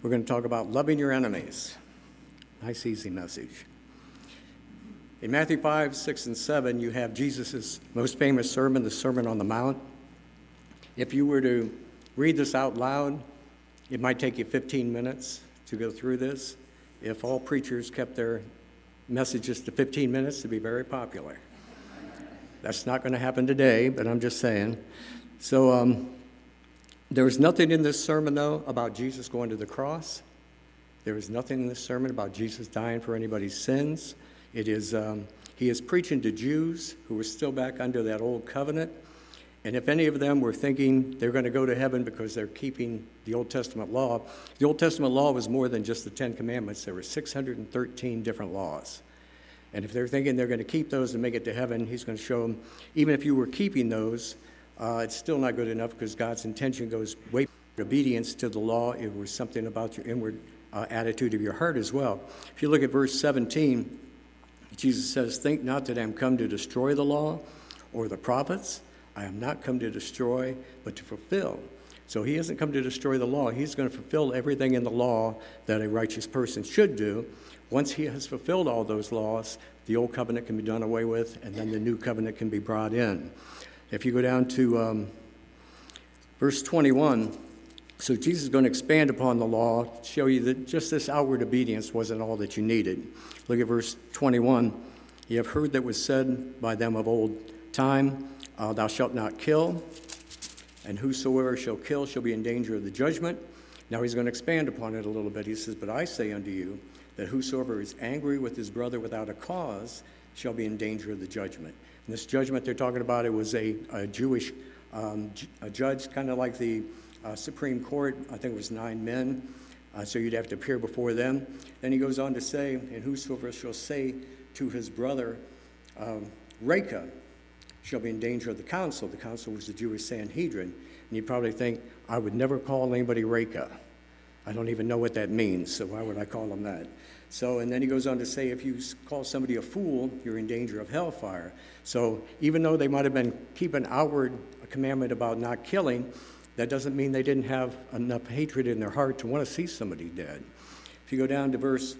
We're going to talk about loving your enemies. Nice, easy message. In Matthew 5, 6, and 7, you have Jesus' most famous sermon, the Sermon on the Mount. If you were to read this out loud, it might take you 15 minutes to go through this. If all preachers kept their messages to 15 minutes, it'd be very popular. That's not going to happen today, but I'm just saying. So there's nothing in this sermon, though, about Jesus going to the cross. There is nothing in this sermon about Jesus dying for anybody's sins. It is he is preaching to Jews who were still back under that old covenant. And if any of them were thinking they're going to go to heaven because they're keeping the Old Testament law was more than just the Ten Commandments. There were 613 different laws. And if they're thinking they're going to keep those and make it to heaven, he's going to show them, even if you were keeping those, it's still not good enough because God's intention goes way beyond obedience to the law. It was something about your inward attitude of your heart as well. If you look at verse 17, Jesus says, "Think not that I am come to destroy the law or the prophets. I am not come to destroy, but to fulfill." So he hasn't come to destroy the law. He's going to fulfill everything in the law that a righteous person should do. Once he has fulfilled all those laws, the old covenant can be done away with, and then the new covenant can be brought in. If you go down to verse 21, so Jesus is going to expand upon the law, show you that just this outward obedience wasn't all that you needed. Look at verse 21. "You have heard that was said by them of old time, thou shalt not kill, and whosoever shall kill shall be in danger of the judgment." Now he's going to expand upon it a little bit. He says, "But I say unto you that whosoever is angry with his brother without a cause shall be in danger of the judgment." And this judgment they're talking about, it was a Jewish a judge, kind of like the Supreme Court. I think it was 9 men. So you'd have to appear before them. Then he goes on to say, "And whosoever shall say to his brother, Reka, shall be in danger of the council." The council was the Jewish Sanhedrin. And you probably think, I would never call anybody Reka. I don't even know what that means, so why would I call them that? So, and then he goes on to say, if you call somebody a fool, you're in danger of hellfire. So even though they might have been keeping outward a commandment about not killing, that doesn't mean they didn't have enough hatred in their heart to want to see somebody dead. If you go down to verse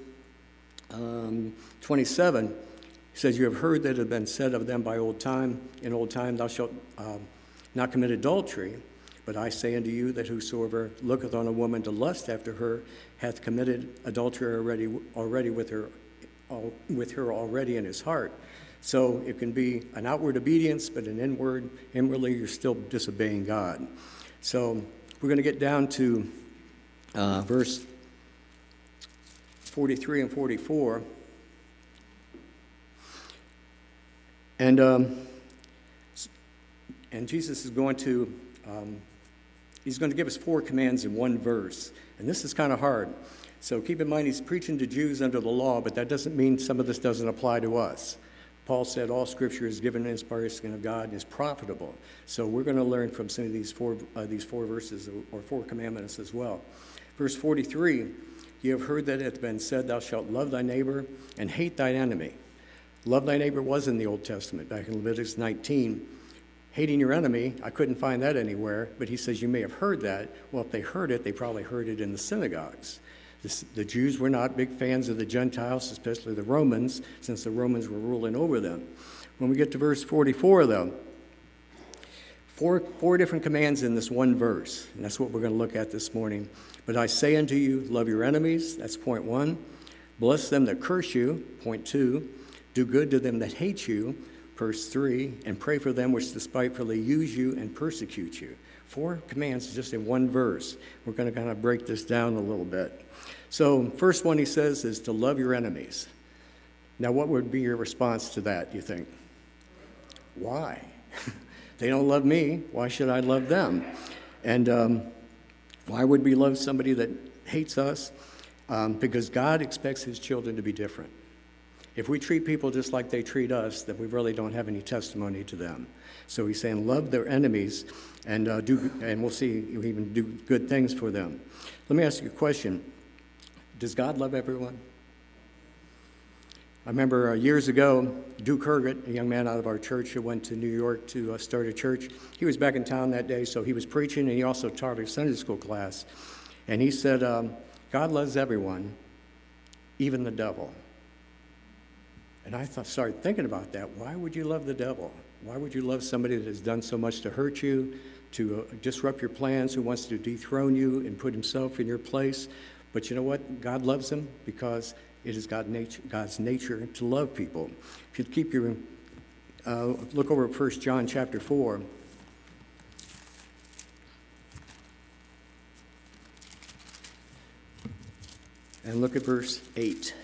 27, he says, "You have heard that it had been said of them by old time, in old time, thou shalt not commit adultery. But I say unto you that whosoever looketh on a woman to lust after her hath committed adultery already with her already in his heart." So it can be an outward obedience, but inwardly you're still disobeying God. So we're going to get down to verse 43 and 44. And Jesus is going to he's going to give us 4 commands in one verse. And this is kind of hard. So keep in mind, he's preaching to Jews under the law, but that doesn't mean some of this doesn't apply to us. Paul said all Scripture is given in inspiration of God and is profitable. So we're going to learn from some of these four verses or 4 commandments as well. Verse 43, "You have heard that it hath been said, thou shalt love thy neighbor and hate thine enemy." Love thy neighbor was in the Old Testament, back in Leviticus 19. Hating your enemy, I couldn't find that anywhere, but he says you may have heard that. Well, if they heard it, they probably heard it in the synagogues. The Jews were not big fans of the Gentiles, especially the Romans, since the Romans were ruling over them. When we get to verse 44, though, four different commands in this one verse, and that's what we're going to look at this morning. "But I say unto you, love your enemies," that's point 1. "Bless them that curse you," point 2. "Do good to them that hate you," verse 3, "and pray for them which despitefully use you and persecute you." 4 commands just in one verse. We're going to kind of break this down a little bit. So first one he says is to love your enemies. Now what would be your response to that, you think? Why? They don't love me. Why should I love them? And why would we love somebody that hates us? Because God expects his children to be different. If we treat people just like they treat us, then we really don't have any testimony to them. So he's saying love their enemies and we'll see you even do good things for them. Let me ask you a question. Does God love everyone? I remember years ago, Duke Herget, a young man out of our church who went to New York to start a church, he was back in town that day, so he was preaching, and he also taught a Sunday school class. And he said, God loves everyone, even the devil. And I started thinking about that. Why would you love the devil? Why would you love somebody that has done so much to hurt you, to disrupt your plans, who wants to dethrone you and put himself in your place? But you know what? God loves him because it is God's nature to love people. If you keep your look over at 1 John chapter 4. And look at verse 8.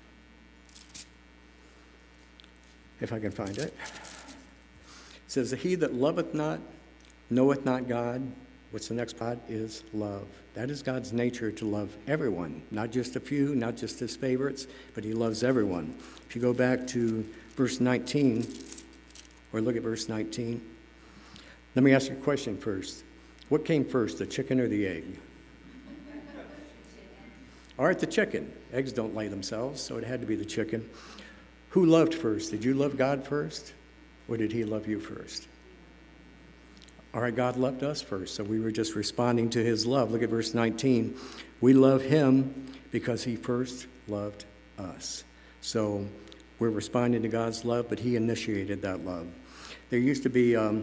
If I can find it. It says, he that loveth not, knoweth not God. What's the next part? Is love. That is God's nature, to love everyone, not just a few, not just his favorites, but he loves everyone. If you go back to verse 19, or look at verse 19, let me ask you a question first. What came first, the chicken or the egg? All right, the chicken. Eggs don't lay themselves, so it had to be the chicken. Who loved first? Did you love God first, or did he love you first? All right, God loved us first, so we were just responding to his love. Look at verse 19. We love him because he first loved us. So we're responding to God's love, but he initiated that love. There used to be a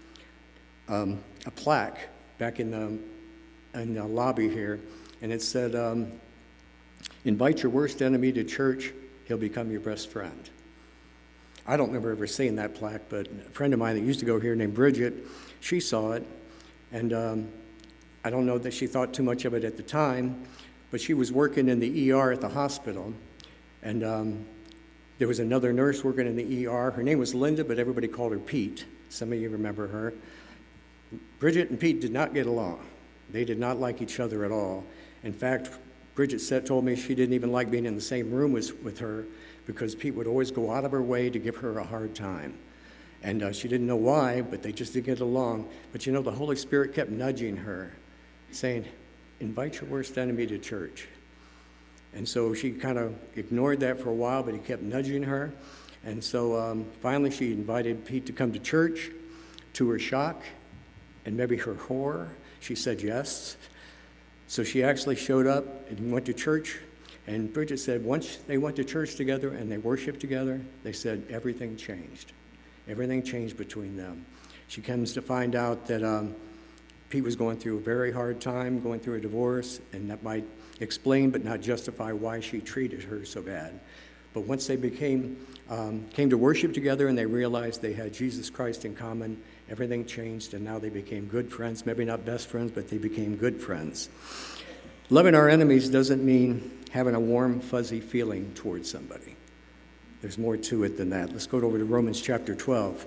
plaque back in the lobby here, and it said, invite your worst enemy to church, he'll become your best friend. I don't remember ever seeing that plaque, but a friend of mine that used to go here named Bridget, she saw it, and I don't know that she thought too much of it at the time, but she was working in the ER at the hospital, and there was another nurse working in the ER. Her name was Linda, but everybody called her Pete. Some of you remember her. Bridget and Pete did not get along. They did not like each other at all. In fact, Bridget told me she didn't even like being in the same room with her because Pete would always go out of her way to give her a hard time. And she didn't know why, but they just didn't get along. But you know, the Holy Spirit kept nudging her, saying, invite your worst enemy to church. And so she kind of ignored that for a while, but he kept nudging her. And so finally she invited Pete to come to church. To her shock, and maybe her horror, she said yes. So she actually showed up and went to church. And Bridget said once they went to church together and they worshiped together, they said everything changed. Everything changed between them. She comes to find out that Pete was going through a very hard time, going through a divorce, and that might explain but not justify why she treated her so bad. But once they came to worship together and they realized they had Jesus Christ in common, everything changed, and now they became good friends. Maybe not best friends, but they became good friends. Loving our enemies doesn't mean having a warm, fuzzy feeling towards somebody. There's more to it than that. Let's go over to Romans chapter 12.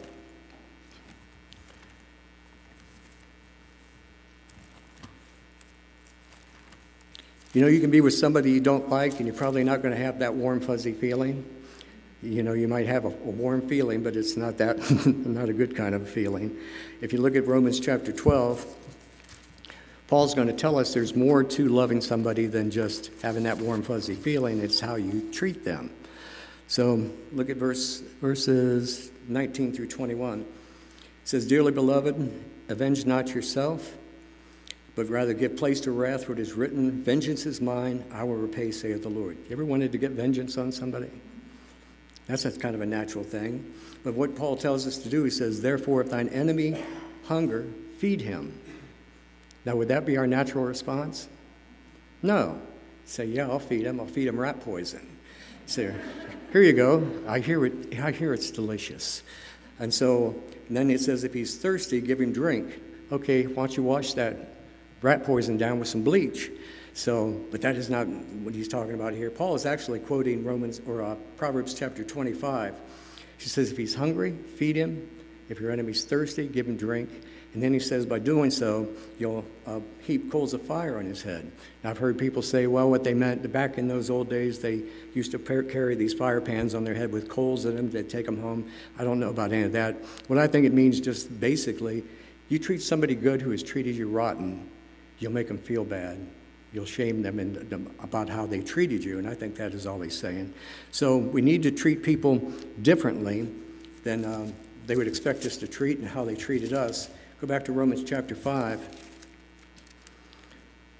You know, you can be with somebody you don't like, and you're probably not going to have that warm, fuzzy feeling. You know, you might have a warm feeling, but it's not that, not a good kind of feeling. If you look at Romans chapter 12, Paul's going to tell us there's more to loving somebody than just having that warm, fuzzy feeling. It's how you treat them. So look at verses 19 through 21. It says, dearly beloved, avenge not yourself, but rather give place to wrath, for it is written, vengeance is mine, I will repay, saith the Lord. You ever wanted to get vengeance on somebody? That's kind of a natural thing. But what Paul tells us to do, he says, therefore, if thine enemy hunger, feed him. Now, would that be our natural response? No. Say, yeah, I'll feed him. I'll feed him rat poison. Say, here you go. I hear it's delicious. And then it says, if he's thirsty, give him drink. Okay, why don't you wash that rat poison down with some bleach? But that is not what he's talking about here. Paul is actually quoting Proverbs chapter 25. She says, if he's hungry, feed him. If your enemy's thirsty, give him drink. And then he says, by doing so, you'll heap coals of fire on his head. Now, I've heard people say, well, what they meant, back in those old days, they used to carry these fire pans on their head with coals in them. They'd take them home. I don't know about any of that. What I think it means just basically, you treat somebody good who has treated you rotten, you'll make them feel bad. You'll shame them about how they treated you, and I think that is all he's saying. So we need to treat people differently than they would expect us to treat and how they treated us. Go back to Romans chapter 5.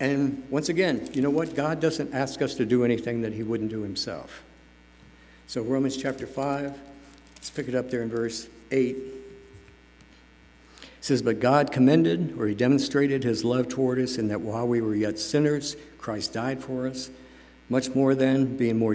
And once again, you know what? God doesn't ask us to do anything that he wouldn't do himself. So Romans chapter 5, let's pick it up there in verse 8. It says, "But God commended," or he demonstrated his love toward us, in that while we were yet sinners, Christ died for us. Much more then, being now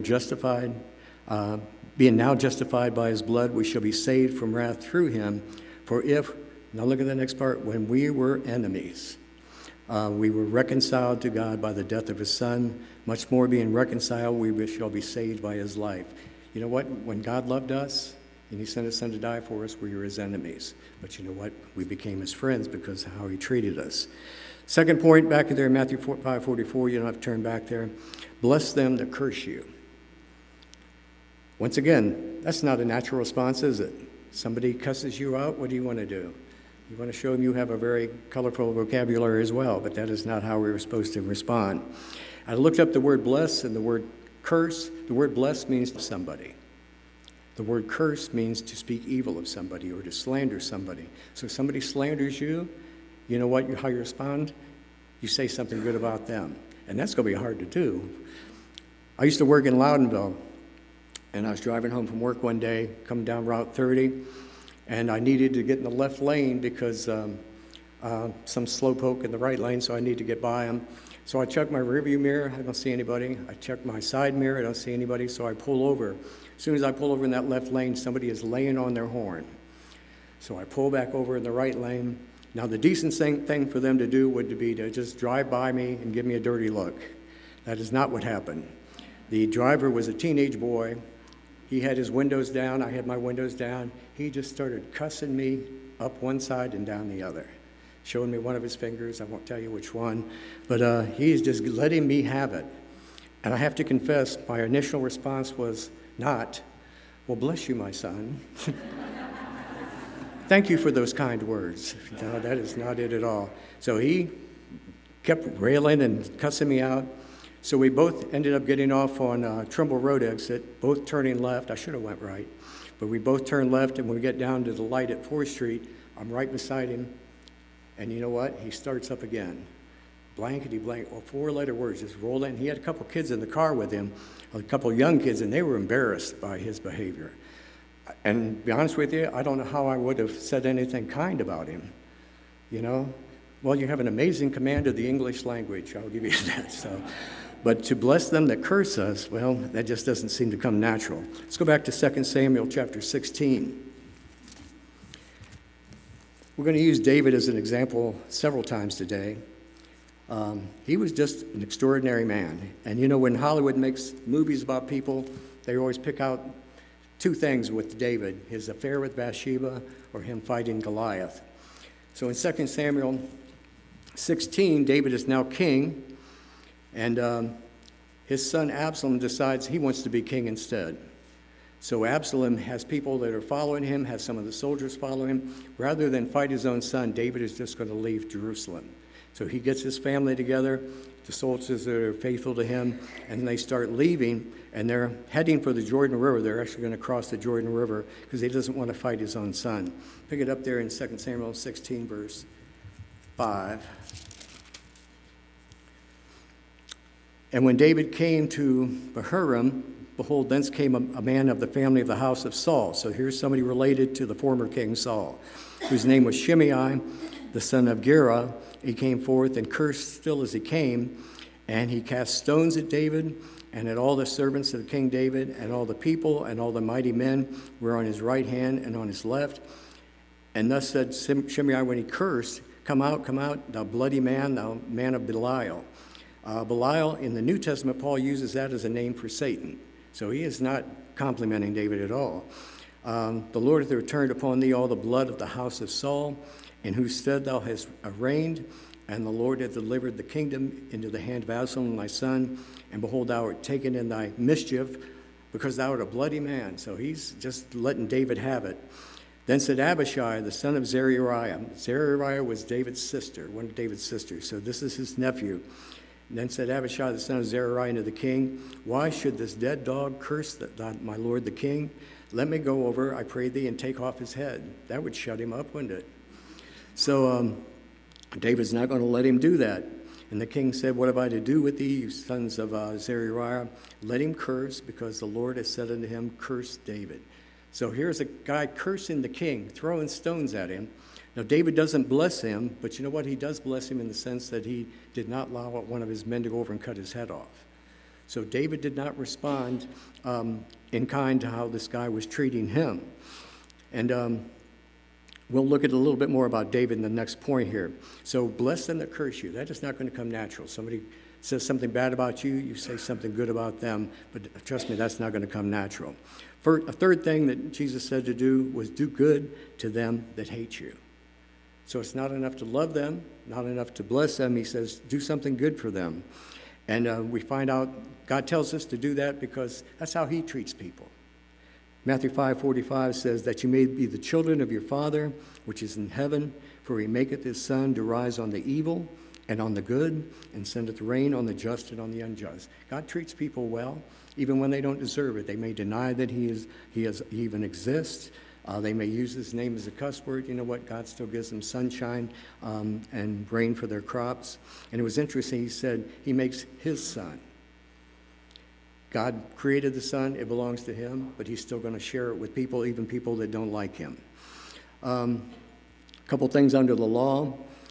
justified by his blood, we shall be saved from wrath through him. For if, now look at the next part, when we were enemies, we were reconciled to God by the death of his Son. Much more being reconciled, we shall be saved by his life. You know what? When God loved us and he sent his Son to die for us, we were his enemies. But you know what? We became his friends because of how he treated us. Second point, back there in Matthew 5:44, you don't have to turn back there. Bless them that curse you. Once again, that's not a natural response, is it? Somebody cusses you out, what do you want to do? You want to show them you have a very colorful vocabulary as well, but that is not how we were supposed to respond. I looked up the word bless and the word curse. The word bless means somebody. The word curse means to speak evil of somebody or to slander somebody. So if somebody slanders you, you know what? How you respond? You say something good about them. And that's going to be hard to do. I used to work in Loudonville, and I was driving home from work one day, coming down Route 30, and I needed to get in the left lane because some slowpoke in the right lane, so I need to get by him. So I check my rearview mirror, I don't see anybody. I check my side mirror, I don't see anybody, so I pull over. As soon as I pull over in that left lane, somebody is laying on their horn. So I pull back over in the right lane. Now the decent thing for them to do would be to just drive by me and give me a dirty look. That is not what happened. The driver was a teenage boy. He had his windows down, I had my windows down. He just started cussing me up one side and down the other, showing me one of his fingers. I won't tell you which one, but he's just letting me have it. And I have to confess, my initial response was not, "Well, bless you, my son." Thank you for those kind words. No, that is not it at all. So he kept railing and cussing me out. So we both ended up getting off on Trimble Road exit, both turning left. I should have went right. But we both turned left, and when we get down to the light at 4th Street, I'm right beside him. And you know what? He starts up again. Blankety blank, or 4-letter words just rolled in. He had a couple kids in the car with him, a couple young kids, and they were embarrassed by his behavior. And to be honest with you, I don't know how I would have said anything kind about him. You know? Well, you have an amazing command of the English language. I'll give you that. So, but to bless them that curse us, well, that just doesn't seem to come natural. Let's go back to 2 Samuel chapter 16. We're going to use David as an example several times today. He was just an extraordinary man. And you know, when Hollywood makes movies about people, they always pick out two things with David: his affair with Bathsheba or him fighting Goliath. So in 2 Samuel 16, David is now king, and his son Absalom decides he wants to be king instead. So Absalom has people that are following him, has some of the soldiers follow him. Rather than fight his own son, David is just going to leave Jerusalem. So he gets his family together, the soldiers that are faithful to him, and they start leaving, and they're heading for the Jordan River. They're actually going to cross the Jordan River because he doesn't want to fight his own son. Pick it up there in 2 Samuel 16, verse 5. And when David came to Bahurim, behold, thence came a man of the family of the house of Saul. So here's somebody related to the former king Saul, whose name was Shimei, the son of Gera. He came forth and cursed still as he came, and he cast stones at David and at all the servants of King David, and all the people and all the mighty men were on his right hand and on his left. And thus said Shimei when he cursed, come out, thou bloody man, thou man of Belial. Belial, in the New Testament, Paul uses that as a name for Satan. So he is not complimenting David at all. The Lord hath returned upon thee all the blood of the house of Saul, in whose stead thou hast reigned, and the Lord hath delivered the kingdom into the hand of Absalom thy son, and behold, thou art taken in thy mischief, because thou art a bloody man. So he's just letting David have it. Then said Abishai, the son of Zeruiah. Zeruiah was David's sister, one of David's sisters, so this is his nephew. And then said Abishai, the son of Zeruiah, unto the king, why should this dead dog curse my lord the king? Let me go over, I pray thee, and take off his head. That would shut him up, wouldn't it? So David's not going to let him do that. And the king said, what have I to do with thee, you sons of Zeruiah? Let him curse, because the Lord has said unto him, curse David. So here's a guy cursing the king, throwing stones at him. Now, David doesn't bless him, but you know what? He does bless him in the sense that he did not allow one of his men to go over and cut his head off. So David did not respond in kind to how this guy was treating him. And we'll look at a little bit more about David in the next point here. So bless them that curse you. That is not going to come natural. Somebody says something bad about you, you say something good about them, but trust me, that's not going to come natural. A third thing that Jesus said to do was do good to them that hate you. So it's not enough to love them, not enough to bless them. He says, do something good for them. And we find out God tells us to do that because that's how he treats people. Matthew 5:45 says that you may be the children of your Father, which is in heaven, for he maketh his sun to rise on the evil and on the good, and sendeth rain on the just and on the unjust. God treats people well, even when they don't deserve it. They may deny that he even exists. They may use his name as a cuss word. You know what? God still gives them sunshine and rain for their crops. And it was interesting. He said he makes his sun. God created the sun. It belongs to him, but he's still going to share it with people, even people that don't like him. A couple things under the law.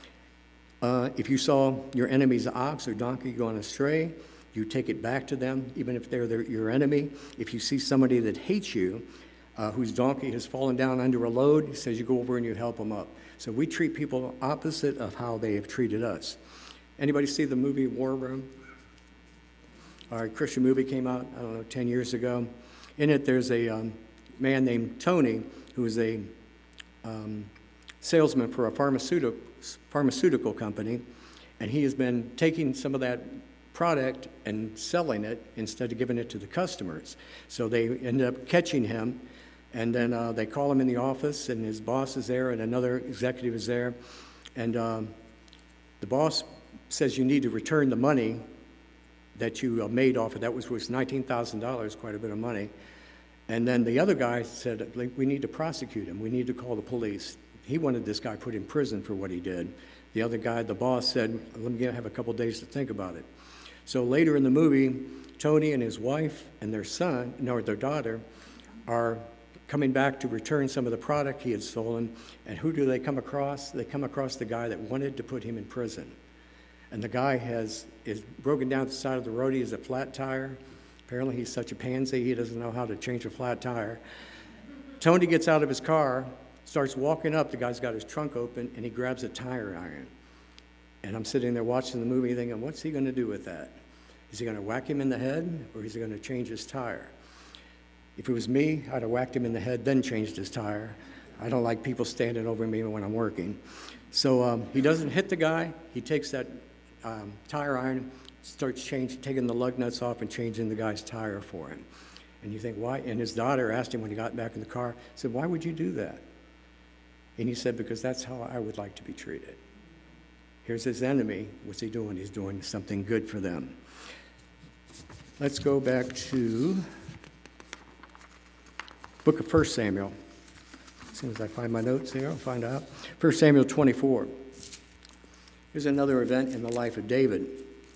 If you saw your enemy's ox or donkey going astray, you take it back to them, even if they're your enemy. If you see somebody that hates you, whose donkey has fallen down under a load, he says you go over and you help them up. So we treat people opposite of how they have treated us. Anybody see the movie War Room? Our Christian movie came out, 10 years ago. In it, there's a man named Tony who is a salesman for a pharmaceutical company, and he has been taking some of that product and selling it instead of giving it to the customers. So they end up catching him, and then they call him in the office, and his boss is there, and another executive is there, and the boss says you need to return the money that you made off of that, was $19,000, quite a bit of money. And then the other guy said, we need to prosecute him. We need to call the police. He wanted this guy put in prison for what he did. The other guy, the boss, said, let me have a couple days to think about it. So later in the movie, Tony and his wife and their their daughter, are coming back to return some of the product he had stolen. And who do they come across? They come across the guy that wanted to put him in prison. And the guy is broken down to the side of the road. He has a flat tire. Apparently he's such a pansy, he doesn't know how to change a flat tire. Tony gets out of his car, starts walking up. The guy's got his trunk open, and he grabs a tire iron. And I'm sitting there watching the movie thinking, what's he going to do with that? Is he going to whack him in the head, or is he going to change his tire? If it was me, I'd have whacked him in the head, then changed his tire. I don't like people standing over me when I'm working. So he doesn't hit the guy. He takes that tire iron, starts taking the lug nuts off and changing the guy's tire for him. And you think, why? And his daughter asked him when he got back in the car, said, why would you do that? And he said, because that's how I would like to be treated. Here's his enemy. What's he doing? He's doing something good for them. Let's go back to book of 1 Samuel. As soon as I find my notes here, I'll find out. 1 Samuel 24. Here's another event in the life of David.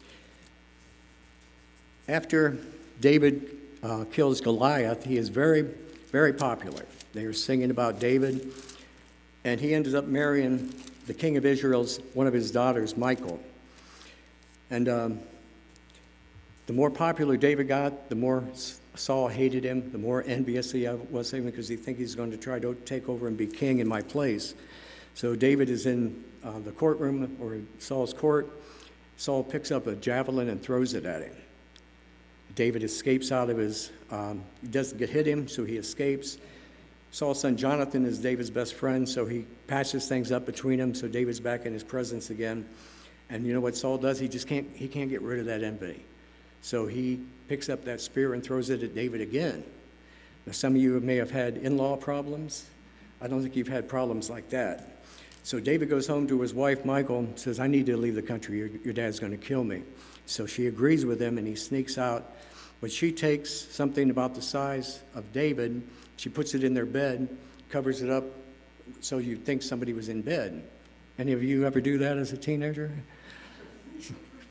After David kills Goliath, he is very, very popular. They are singing about David, and he ended up marrying the king of Israel's, one of his daughters, Michal. And the more popular David got, the more Saul hated him, the more envious he was of him, because he thinks he's going to try to take over and be king in my place. So David is in the courtroom, or Saul's court. Saul picks up a javelin and throws it at him. David escapes out of his, he doesn't hit him, so he escapes. Saul's son Jonathan is David's best friend, so he patches things up between them, so David's back in his presence again. And you know what Saul does? He can't get rid of that envy. So he picks up that spear and throws it at David again. Now, some of you may have had in-law problems. I don't think you've had problems like that. So David goes home to his wife, Michal, and says, I need to leave the country. Your dad's going to kill me. So she agrees with him, and he sneaks out. But she takes something about the size of David, she puts it in their bed, covers it up so you'd think somebody was in bed. Any of you ever do that as a teenager?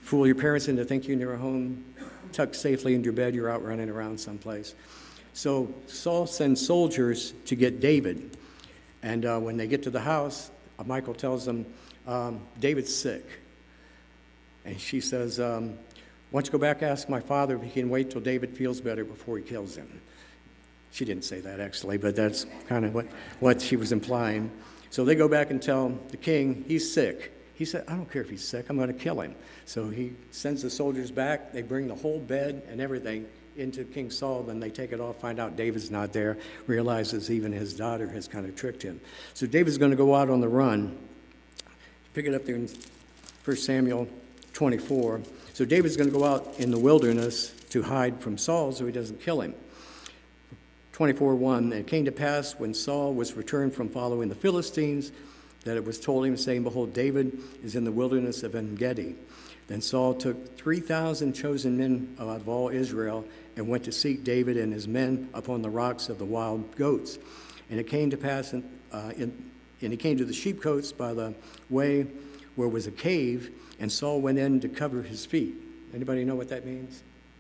fool your parents into thinking you're at home, tucked safely into your bed, you're out running around someplace. So Saul sends soldiers to get David. And when they get to the house, Michal tells them, David's sick. And she says, why don't you go back and ask my father if he can wait till David feels better before he kills him. She didn't say that actually, but that's kind of what she was implying. So they go back and tell the king he's sick. He said, I don't care if he's sick, I'm going to kill him. So he sends the soldiers back. They bring the whole bed and everything into King Saul. Then they take it off, find out David's not there, realizes even his daughter has kind of tricked him. So David's going to go out on the run. Pick it up there in 1 Samuel 24. So David's going to go out in the wilderness to hide from Saul so he doesn't kill him. 24:1, it came to pass when Saul was returned from following the Philistines that it was told him, saying, behold, David is in the wilderness of En-gedi. Then Saul took 3,000 chosen men out of all Israel and went to seek David and his men upon the rocks of the wild goats. And it came to pass, and he came to the sheepcotes by the way where was a cave, and Saul went in to cover his feet. Anybody know what that means?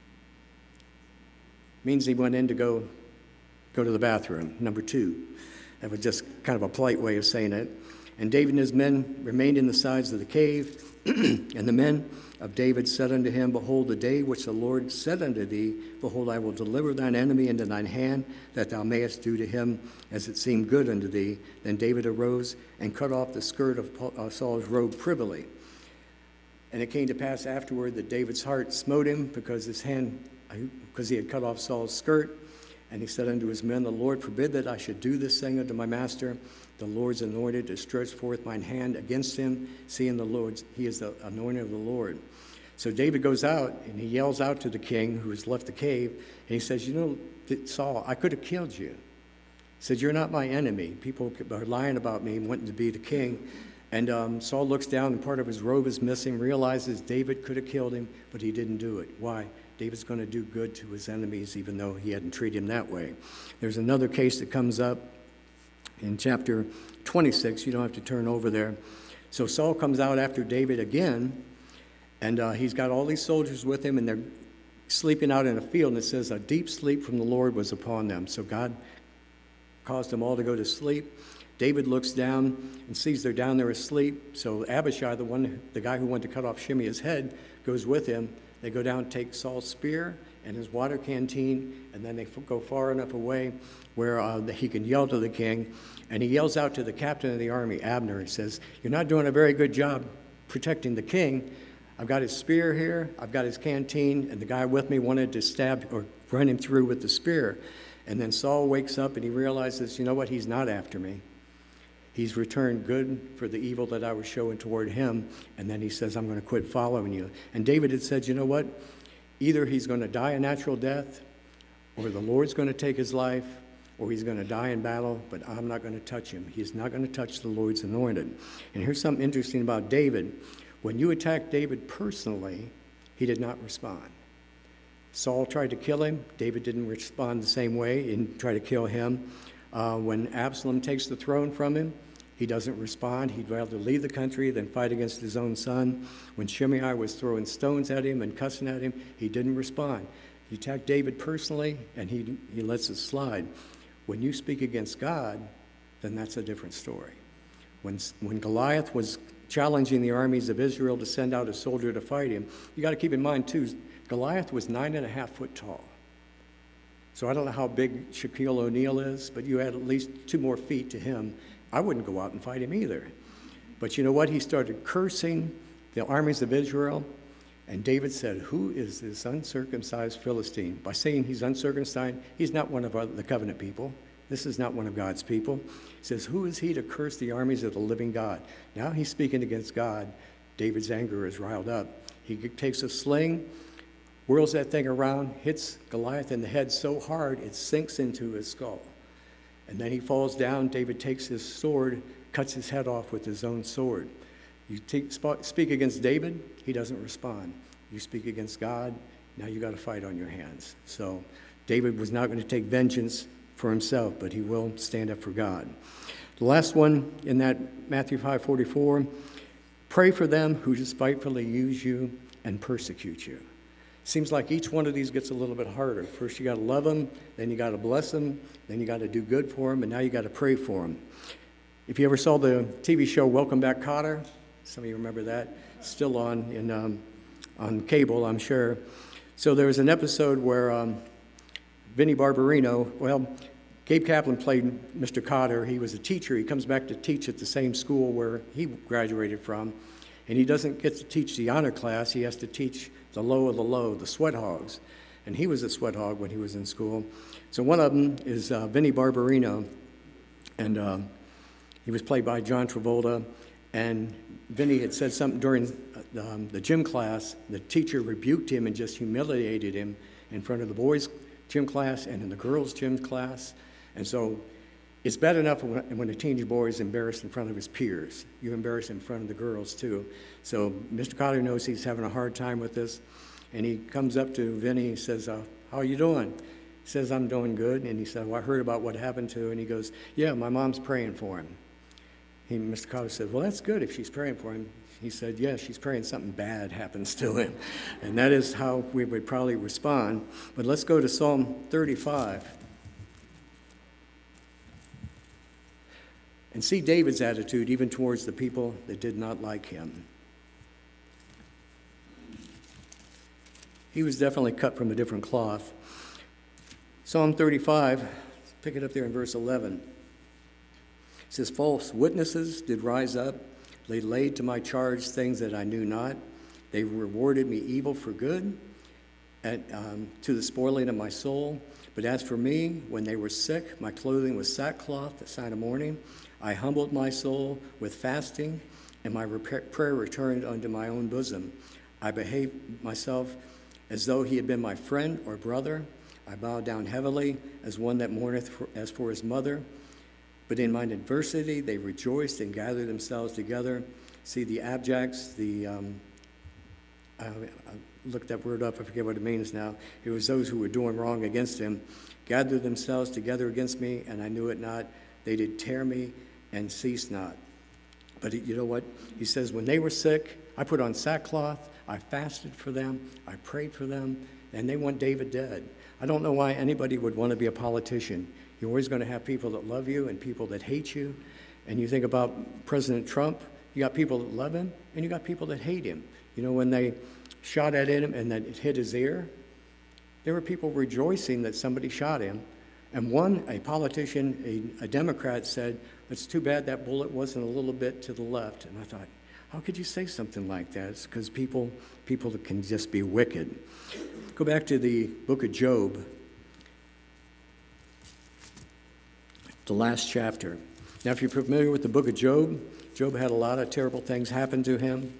It means he went in to go to the bathroom, number 2. That was just kind of a polite way of saying it. And David and his men remained in the sides of the cave, and the men of David said unto him, behold, the day which the Lord said unto thee, behold, I will deliver thine enemy into thine hand, that thou mayest do to him as it seemed good unto thee. Then David arose and cut off the skirt of Saul's robe privily. And it came to pass afterward that David's heart smote him because he had cut off Saul's skirt. And he said unto his men, the Lord forbid that I should do this thing unto my master. The Lord's anointed to stretch forth mine hand against him, seeing he is the anointed of the Lord. So David goes out, and he yells out to the king who has left the cave, and he says, Saul, I could have killed you. He said, you're not my enemy. People are lying about me, wanting to be the king. And Saul looks down, and part of his robe is missing, realizes David could have killed him, but he didn't do it. Why? David's going to do good to his enemies, even though he hadn't treated him that way. There's another case that comes up in chapter 26. You don't have to turn over there. So Saul comes out after David again, and he's got all these soldiers with him, and they're sleeping out in a field, and it says a deep sleep from the Lord was upon them. So God caused them all to go to sleep. David looks down and sees they're down there asleep. So Abishai, the guy who went to cut off Shimeah's head, goes with him. They go down, take Saul's spear and his water canteen, and then they go far enough away where he can yell to the king. And he yells out to the captain of the army, Abner. He says, you're not doing a very good job protecting the king. I've got his spear here, I've got his canteen, and the guy with me wanted to stab or run him through with the spear. And then Saul wakes up and he realizes, you know what, he's not after me. He's returned good for the evil that I was showing toward him. And then he says, I'm going to quit following you. And David had said, you know what? Either he's going to die a natural death, or the Lord's going to take his life, or he's going to die in battle, but I'm not going to touch him. He's not going to touch the Lord's anointed. And here's something interesting about David. When you attacked David personally, he did not respond. Saul tried to kill him. David didn't respond the same way and try to kill him. When Absalom takes the throne from him, he doesn't respond. He'd rather leave the country than fight against his own son. When Shimei was throwing stones at him and cussing at him, he didn't respond. He attacked David personally, and he lets it slide. When you speak against God, then that's a different story. When Goliath was challenging the armies of Israel to send out a soldier to fight him, you got to keep in mind, too, Goliath was 9.5 foot tall. So I don't know how big Shaquille O'Neal is, but you add at least 2 more feet to him. I wouldn't go out and fight him either. But you know what? He started cursing the armies of Israel, and David said, who is this uncircumcised Philistine? By saying he's uncircumcised, he's not one of the covenant people. This is not one of God's people. He says, who is he to curse the armies of the living God? Now he's speaking against God. David's anger is riled up. He takes a sling, whirls that thing around, hits Goliath in the head so hard it sinks into his skull. And then he falls down. David takes his sword, cuts his head off with his own sword. You speak against David, he doesn't respond. You speak against God, now you got a fight on your hands. So David was not going to take vengeance for himself, but he will stand up for God. The last one in that Matthew 5:44, pray for them who despitefully use you and persecute you. Seems like each one of these gets a little bit harder. First you got to love them, then you got to bless them, then you got to do good for them, and now you got to pray for them. If you ever saw the TV show Welcome Back, Kotter, some of you remember that, still on cable, I'm sure. So there was an episode where Vinnie Barbarino, Gabe Kaplan played Mr. Kotter. He was a teacher. He comes back to teach at the same school where he graduated from, and he doesn't get to teach the honor class. He has to teach the low of the low, the sweat hogs, and he was a sweat hog when he was in school. So one of them is Vinnie Barbarino, and he was played by John Travolta, and Vinnie had said something during the gym class. The teacher rebuked him and just humiliated him in front of the boys' gym class and in the girls' gym class. And so it's bad enough when a teenage boy is embarrassed in front of his peers. You embarrass him in front of the girls, too. So Mr. Kotter knows he's having a hard time with this, and he comes up to Vinnie and says, how are you doing? He says, I'm doing good. And he said, well, I heard about what happened to him. And he goes, yeah, my mom's praying for him. Mr. Kotter said, well, that's good if she's praying for him. He said, yeah, she's praying something bad happens to him. And that is how we would probably respond. But let's go to Psalm 35. And see David's attitude even towards the people that did not like him. He was definitely cut from a different cloth. Psalm 35, pick it up there in verse 11. It says, false witnesses did rise up. They laid to my charge things that I knew not. They rewarded me evil for good, and to the spoiling of my soul. But as for me, when they were sick, my clothing was sackcloth, a sign of mourning. I humbled my soul with fasting, and my prayer returned unto my own bosom. I behaved myself as though he had been my friend or brother. I bowed down heavily as one that mourneth as for his mother. But in mine adversity they rejoiced and gathered themselves together. See, the abjects, I looked that word up, I forget what it means now. It was those who were doing wrong against him, gathered themselves together against me, and I knew it not. They did tear me and cease not. But you know what? He says, when they were sick, I put on sackcloth, I fasted for them, I prayed for them, and they want David dead. I don't know why anybody would want to be a politician. You're always going to have people that love you and people that hate you. And you think about President Trump, you got people that love him, and you got people that hate him. You know, when they shot at him and then it hit his ear, there were people rejoicing that somebody shot him. And a politician, a Democrat, said, it's too bad that bullet wasn't a little bit to the left. And I thought, how could you say something like that? It's because people that can just be wicked. Go back to the book of Job, the last chapter. Now, if you're familiar with the book of Job, Job had a lot of terrible things happen to him.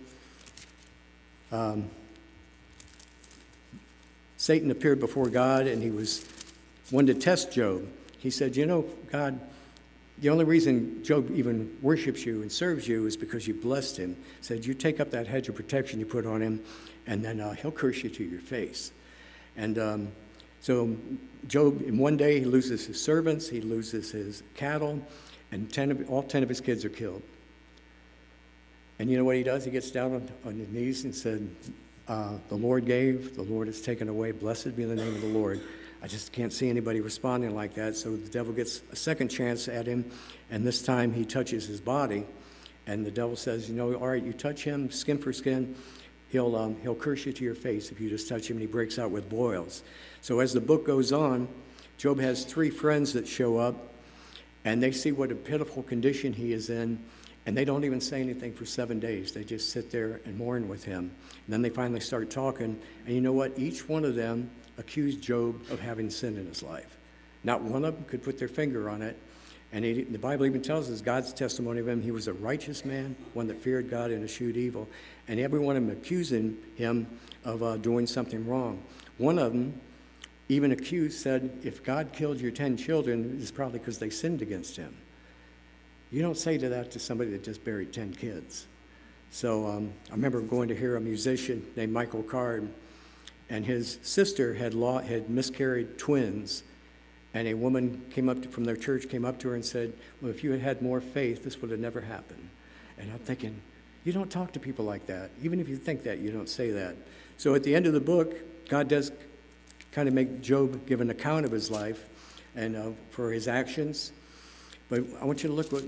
Satan appeared before God, and he wanted to test Job. He said, you know, God, the only reason Job even worships you and serves you is because you blessed him. He said, you take up that hedge of protection you put on him, and then he'll curse you to your face. And so Job, in one day, he loses his servants, he loses his cattle, and all 10 of his kids are killed. And you know what he does? He gets down on his knees and said, the Lord gave, the Lord has taken away, blessed be the name of the Lord. I just can't see anybody responding like that. So the devil gets a second chance at him, and this time he touches his body. And the devil says, you know, all right, you touch him, skin for skin, he'll curse you to your face if you just touch him, and he breaks out with boils. So as the book goes on, Job has 3 friends that show up, and they see what a pitiful condition he is in, and they don't even say anything for 7 days. They just sit there and mourn with him. And then they finally start talking, and you know what? Each one of them accused Job of having sin in his life. Not one of them could put their finger on it. And the Bible even tells us God's testimony of him, he was a righteous man, one that feared God and eschewed evil. And every one of them accusing him of doing something wrong. One of them even said, if God killed your 10 children, it's probably because they sinned against him. You don't say that to somebody that just buried 10 kids. So I remember going to hear a musician named Michael Card, and his sister had miscarried twins, and a woman from their church came up to her and said, well, if you had had more faith, this would have never happened. And I'm thinking, You don't talk to people like that. Even if you think that, you don't say that. So at the end of the book, God does kind of make Job give an account of his life and for his actions. But I want you to look what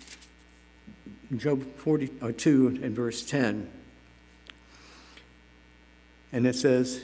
Job 42 and verse 10. And it says,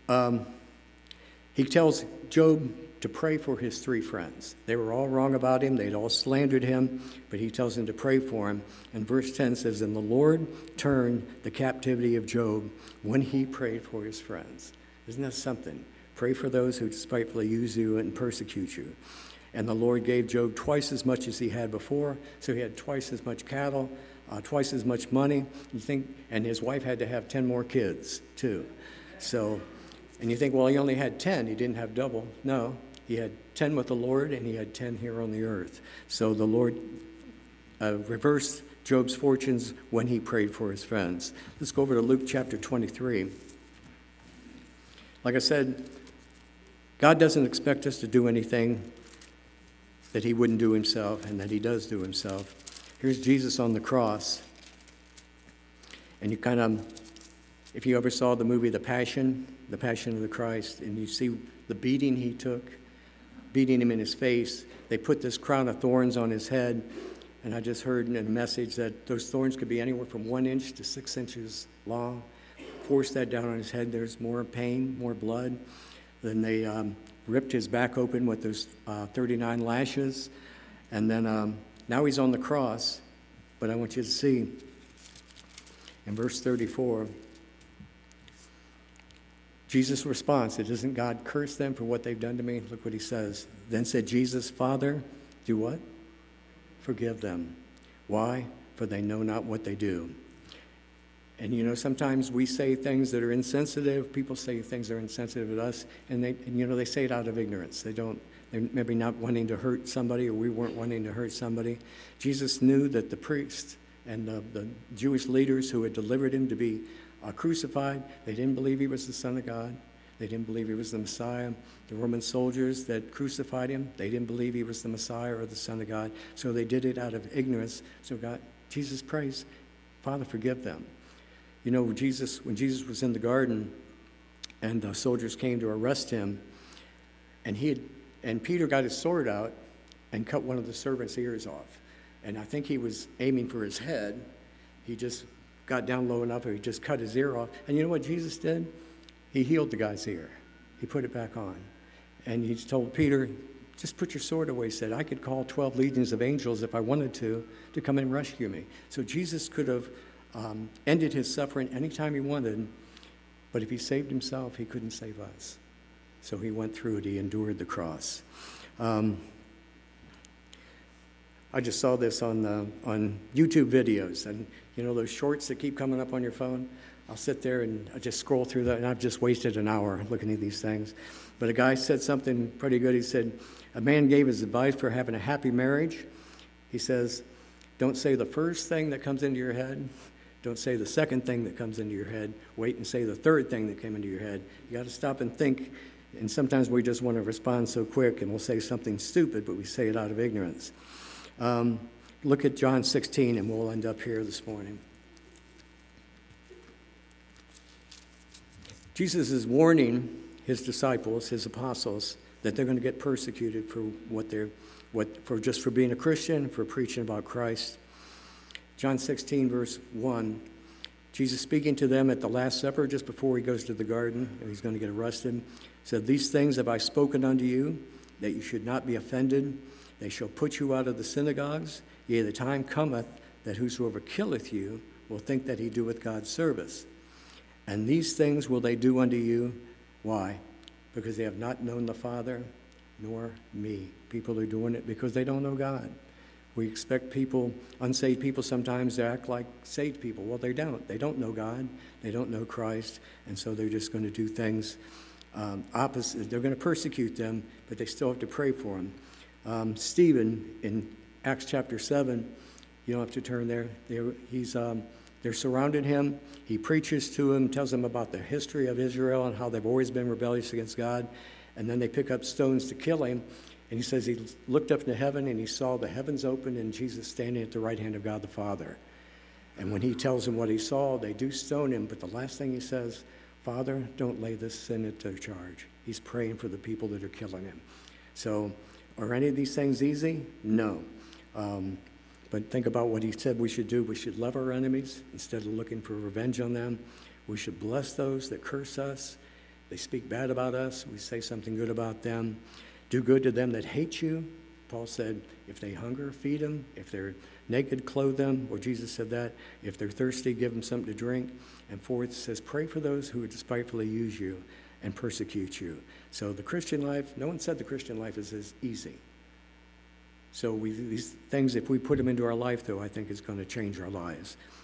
he tells Job to pray for his three friends. They were all wrong about him. They'd all slandered him, but he tells him to pray for him. And verse 10 says, and the Lord turned the captivity of Job when he prayed for his friends. Isn't that something? Pray for those who despitefully use you and persecute you. And the Lord gave Job twice as much as he had before. So he had twice as much cattle, twice as much money. And his wife had to have 10 more kids too. So, and you think, well, he only had 10. He didn't have double. No, he had 10 with the Lord, and he had 10 here on the earth. So the Lord reversed Job's fortunes when he prayed for his friends. Let's go over to Luke chapter 23. Like I said, God doesn't expect us to do anything that he wouldn't do himself and that he does do himself. Here's Jesus on the cross. And you kind of, if you ever saw the movie The Passion of the Christ, and you see the beating he took, beating him in his face, they put this crown of thorns on his head. And I just heard in a message that those thorns could be anywhere from 1 inch to 6 inches long. Force that down on his head. There's more pain, more blood. Then they ripped his back open with those 39 lashes. And then now he's on the cross. But I want you to see in verse 34, Jesus' response, it isn't God curse them for what they've done to me. Look what he says. Then said Jesus, Father, do what? Forgive them. Why? For they know not what they do. And you know, sometimes we say things that are insensitive. People say things that are insensitive to us, and they say it out of ignorance. They're maybe not wanting to hurt somebody, or we weren't wanting to hurt somebody. Jesus knew that the priests and the Jewish leaders who had delivered him to be crucified, they didn't believe he was the Son of God. They didn't believe he was the Messiah. The Roman soldiers that crucified him, they didn't believe he was the Messiah or the Son of God. So they did it out of ignorance. So Jesus prays, Father, forgive them. You know, when Jesus was in the garden and the soldiers came to arrest him, and Peter got his sword out and cut one of the servants' ears off. And I think he was aiming for his head. He just got down low enough, or he just cut his ear off. And you know what Jesus did? He healed the guy's ear. He put it back on. And he told Peter, just put your sword away. He said, I could call 12 legions of angels if I wanted to come and rescue me. So Jesus could have ended his suffering anytime he wanted, but if he saved himself, he couldn't save us. So he went through it. He endured the cross. I just saw this on YouTube videos, and you know those shorts that keep coming up on your phone? I'll sit there and I just scroll through that, and I've just wasted an hour looking at these things. But a guy said something pretty good. He said, a man gave his advice for having a happy marriage. He says, don't say the first thing that comes into your head. Don't say the second thing that comes into your head. Wait and say the third thing that came into your head. You got to stop and think. And sometimes we just want to respond so quick, and we'll say something stupid, but we say it out of ignorance. Look at John 16, and we'll end up here this morning. Jesus is warning his disciples, his apostles, that they're going to get persecuted for for being a Christian, for preaching about Christ. John 16, verse 1, Jesus speaking to them at the Last Supper, just before he goes to the garden, and he's going to get arrested, said, these things have I spoken unto you, that you should not be offended. They shall put you out of the synagogues. Yea, the time cometh that whosoever killeth you will think that he doeth God's service. And these things will they do unto you. Why? Because they have not known the Father nor me. People are doing it because they don't know God. We expect people, unsaved people sometimes, to act like saved people. Well, they don't. They don't know God. They don't know Christ. And so they're just going to do things opposite. They're going to persecute them, but they still have to pray for them. Stephen, in Acts chapter 7, you don't have to turn there. They're surrounding him. He preaches to them, tells them about the history of Israel and how they've always been rebellious against God. And then they pick up stones to kill him. And he says he looked up into heaven and he saw the heavens open and Jesus standing at the right hand of God the Father. And when he tells them what he saw, they do stone him, but the last thing he says, Father, don't lay this sin at their charge. He's praying for the people that are killing him. So are any of these things easy? No. But think about what he said we should do. We should love our enemies instead of looking for revenge on them. We should bless those that curse us. They speak bad about us. We say something good about them. Do good to them that hate you. Paul said, if they hunger, feed them. If they're naked, clothe them. Or Jesus said that. If they're thirsty, give them something to drink. And fourth, it says, pray for those who despitefully use you and persecute you. So the Christian life, no one said the Christian life is as easy. So these things, if we put them into our life, though, I think it's going to change our lives.